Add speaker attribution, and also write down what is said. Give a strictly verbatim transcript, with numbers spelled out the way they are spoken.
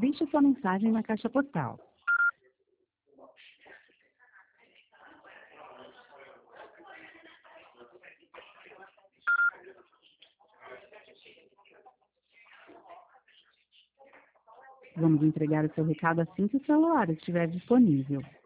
Speaker 1: Deixe sua mensagem na caixa postal. Vamos entregar o seu recado assim que o celular estiver disponível.